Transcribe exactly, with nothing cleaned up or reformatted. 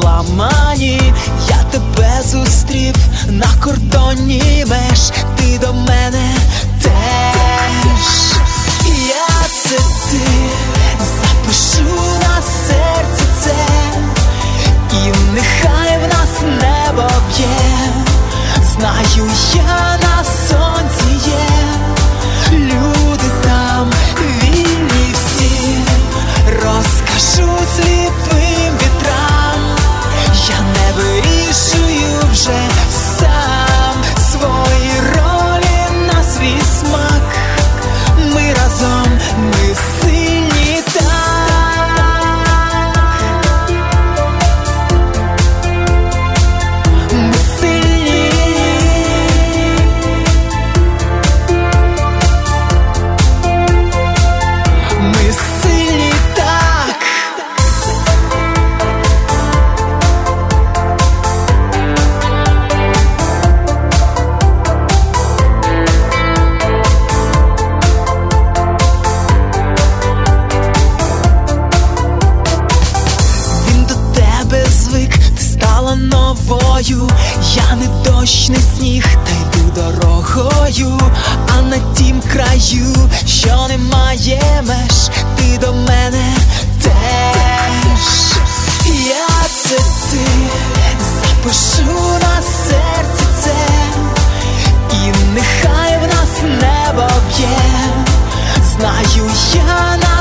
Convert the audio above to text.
зламані. Я тебе зустрів на кордоні меж, ти до мене теж. Я це ти, запишу на серці це, і нехай в нас небо б'є. Знаю, я на сонці є, люди там вільні всі. Розкажу сліпим вітрам, я не вирішую вже сам свої ролі на свій смак. Ми разом, ми сильні так. Ми сильні. Ми сильні так. Він до тебе звик, ти стала новою. Я не дощ, не сніг, та йду дорогою. А на тім краю, що немає меж, ти до мене теж. Я це ти, запишу на серці це, і нехай в нас небо б'є. Знаю, я на